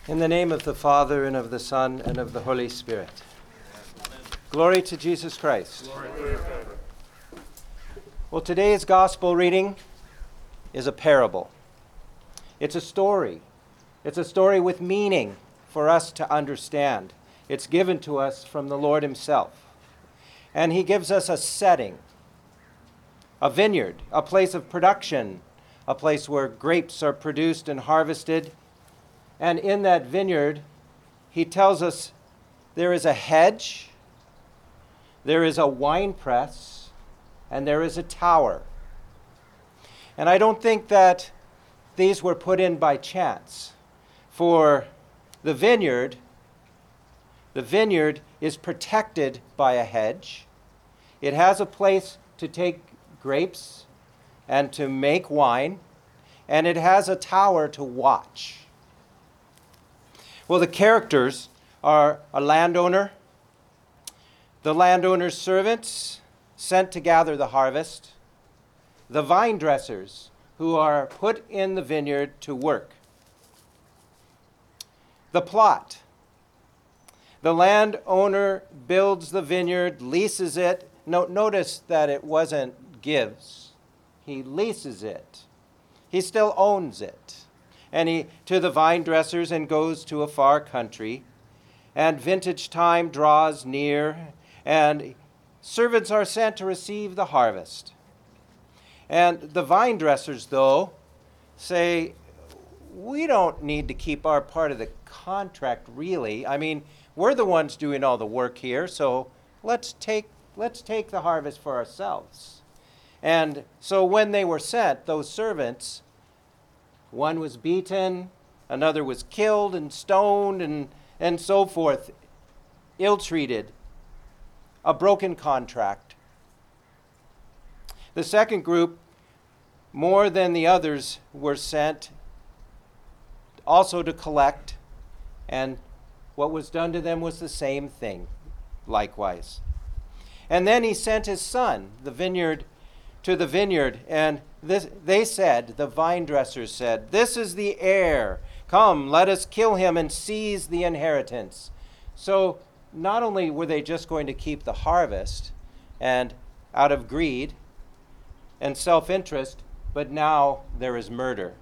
In the name of the Father, and of the Son, and of the Holy Spirit. Glory to Jesus Christ. Well, today's gospel reading is a parable. It's a story. It's a story with meaning for us to understand. It's given to us from the Lord himself. And he gives us a setting, a vineyard, a place of production, a place where grapes are produced and harvested. And in that vineyard, he tells us there is a hedge, there is a winepress, and there is a tower. And I don't think that these were put in by chance. For the vineyard is protected by a hedge. It has a place to take grapes and to make wine, and it has a tower to watch. Well, the characters are a landowner, the landowner's servants sent to gather the harvest, the vine dressers who are put in the vineyard to work. The plot. The landowner builds the vineyard, leases it. Notice that it wasn't gives. He leases it. He still owns it. And he to the vine dressers and goes to a far country. And vintage time draws near, and servants are sent to receive the harvest. And the vine dressers, though, say, we don't need to keep our part of the contract, really. I mean, we're the ones doing all the work here, so let's take the harvest for ourselves. And so when they were sent, those servants, one was beaten, another was killed and stoned and so forth, ill-treated, a broken contract. The second group, more than the others, were sent also to collect, and what was done to them was the same thing, likewise. And then he sent his son, to the vineyard, and the vine dressers said, "This is the heir. Come, let us kill him and seize the inheritance." So not only were they just going to keep the harvest and out of greed and self-interest, but now there is murder.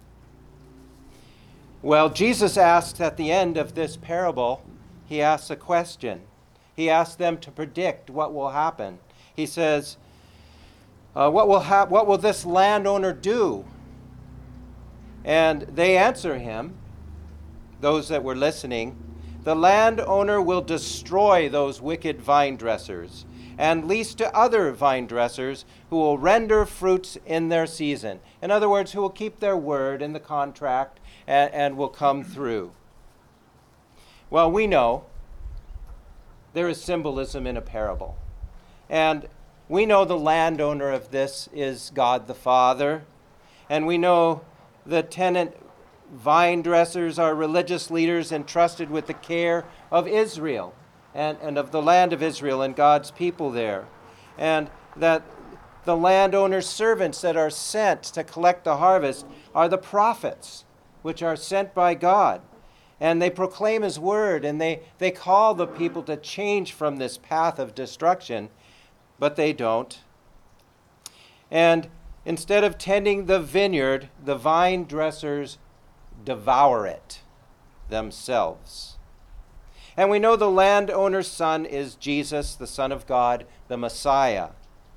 Well, Jesus asked at the end of this parable, he asks a question. He asks them to predict what will happen. He says, what will this landowner do? And they answer him, those that were listening, the landowner will destroy those wicked vine dressers and lease to other vine dressers who will render fruits in their season. In other words, who will keep their word in the contract and will come through. Well, we know there is symbolism in a parable. And we know the landowner of this is God the Father. And we know the tenant vine dressers are religious leaders entrusted with the care of Israel and of the land of Israel and God's people there. And that the landowner's servants that are sent to collect the harvest are the prophets, which are sent by God. And they proclaim his word, and they call the people to change from this path of destruction, but they don't. And instead of tending the vineyard, the vine dressers devour it themselves. And we know the landowner's son is Jesus, the Son of God, the Messiah.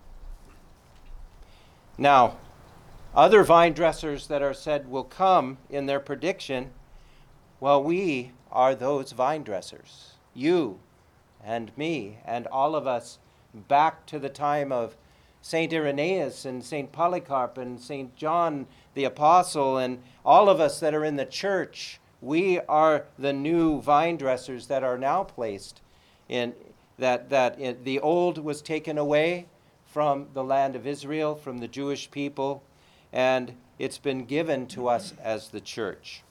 Now, other vine dressers that are said will come in their prediction, well, we are those vine dressers. You and me and all of us back to the time of St. Irenaeus and St. Polycarp and St. John the Apostle and all of us that are in the church, we are the new vine dressers that are now placed in the old was taken away from the land of Israel, from the Jewish people, and it's been given to us as the church.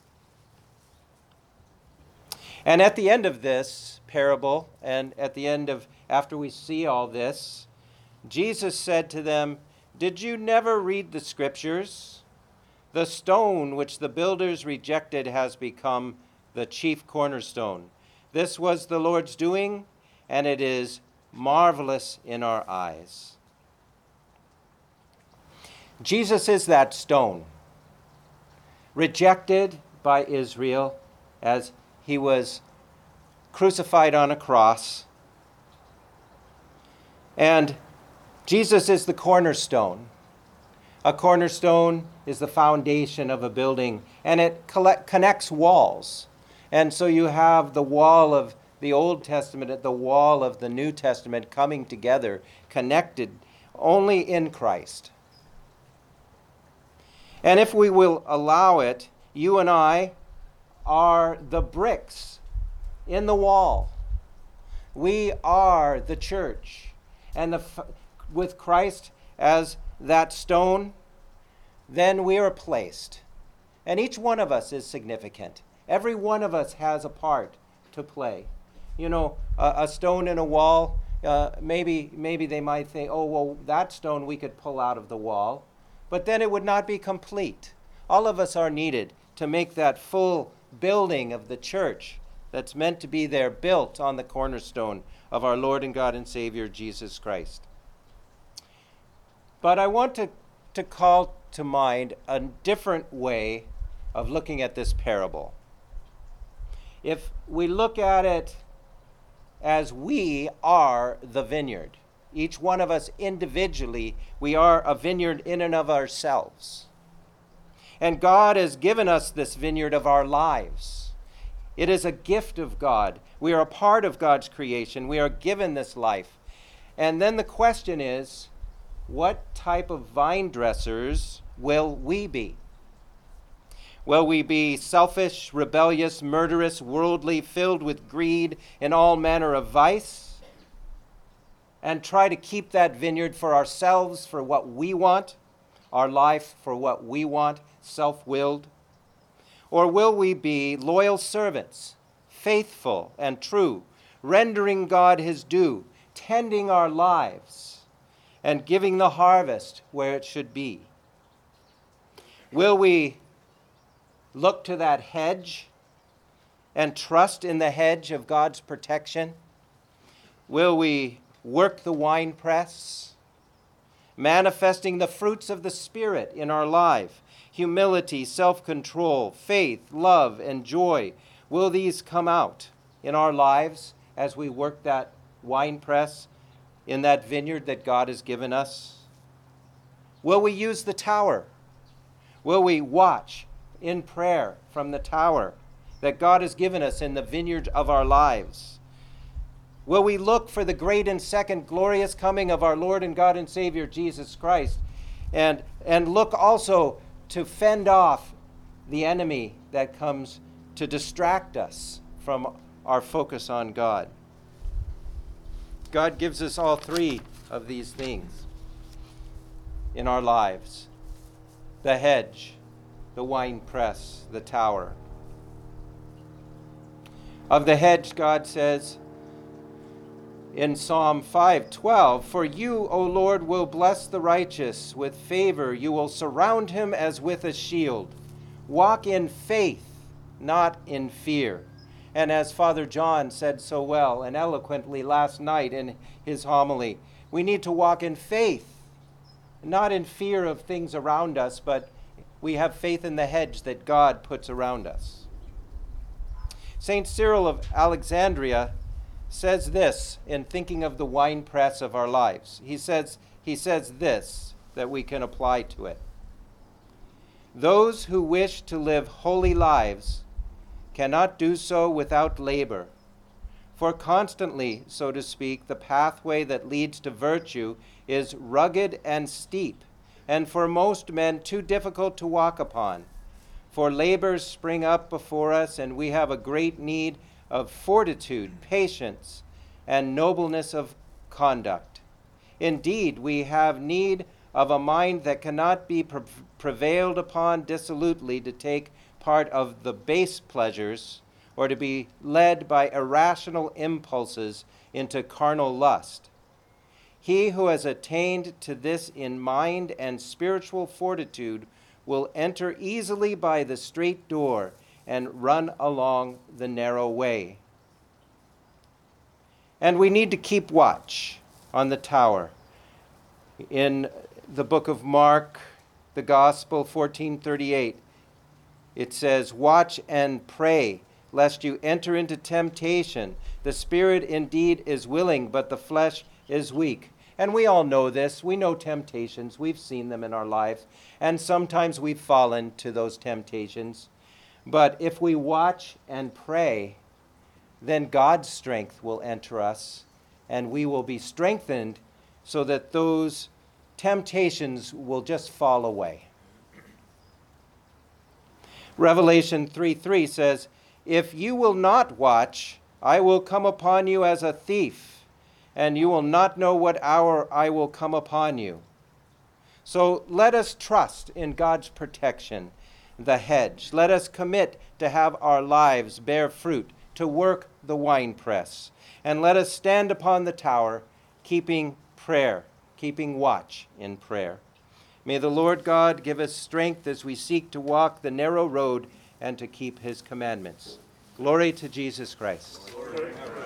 And at the end of this parable, and at the end of, after we see all this, Jesus said to them, "Did you never read the scriptures? The stone which the builders rejected has become the chief cornerstone. This was the Lord's doing, and it is marvelous in our eyes. Jesus is that stone, rejected by Israel as he was crucified on a cross. And Jesus is the cornerstone. A cornerstone is the foundation of a building, and it connects walls. And so you have the wall of the Old Testament and the wall of the New Testament coming together, connected only in Christ. And if we will allow it, you and I are the bricks in the wall. We are the church. And with Christ as that stone, then we are placed. And each one of us is significant. Every one of us has a part to play. You know, a stone in a wall, maybe they might think, oh, well, that stone we could pull out of the wall. But then it would not be complete. All of us are needed to make that full building of the church that's meant to be there, built on the cornerstone of our Lord and God and Savior, Jesus Christ. But I want to call to mind a different way of looking at this parable. If we look at it as we are the vineyard, each one of us individually, we are a vineyard in and of ourselves. And God has given us this vineyard of our lives. It is a gift of God. We are a part of God's creation. We are given this life. And then the question is, what type of vine dressers will we be? Will we be selfish, rebellious, murderous, worldly, filled with greed and all manner of vice, and try to keep that vineyard for ourselves, for what we want, our life for what we want, self-willed? Or will we be loyal servants, faithful and true, rendering God his due, tending our lives, and giving the harvest where it should be? Will we look to that hedge and trust in the hedge of God's protection? Will we work the winepress, manifesting the fruits of the Spirit in our life? Humility, self-control, faith, love, and joy. Will these come out in our lives as we work that winepress in that vineyard that God has given us? Will we use the tower? Will we watch in prayer from the tower that God has given us in the vineyard of our lives? Will we look for the great and second glorious coming of our Lord and God and Savior Jesus Christ, and look also to fend off the enemy that comes to distract us from our focus on God? God gives us all three of these things in our lives: the hedge, the winepress, the tower. Of the hedge, God says in Psalm 5:12, "For you, O Lord, will bless the righteous. With favor you will surround him as with a shield. Walk in faith, not in fear." And as Father John said so well and eloquently last night in his homily, we need to walk in faith, not in fear of things around us, but we have faith in the hedge that God puts around us. St. Cyril of Alexandria says this in thinking of the winepress of our lives. He says this that we can apply to it. Those who wish to live holy lives cannot do so without labor, for constantly, so to speak, the pathway that leads to virtue is rugged and steep, and for most men too difficult to walk upon. For labors spring up before us, and we have a great need of fortitude, patience, and nobleness of conduct. Indeed, we have need of a mind that cannot be prevailed upon dissolutely to take part of the base pleasures, or to be led by irrational impulses into carnal lust. He who has attained to this in mind and spiritual fortitude will enter easily by the straight door and run along the narrow way. And we need to keep watch on the tower. In the book of Mark, the Gospel 14:38, it says, "Watch and pray, lest you enter into temptation. The spirit indeed is willing, but the flesh is weak." And we all know this. We know temptations. We've seen them in our lives. And sometimes we've fallen to those temptations. But if we watch and pray, then God's strength will enter us, and we will be strengthened so that those temptations will just fall away. Revelation 3:3 says, "If you will not watch, I will come upon you as a thief, and you will not know what hour I will come upon you." So let us trust in God's protection, the hedge. Let us commit to have our lives bear fruit, to work the winepress. And let us stand upon the tower, keeping watch in prayer. May the Lord God give us strength as we seek to walk the narrow road and to keep his commandments. Glory to Jesus Christ. Glory.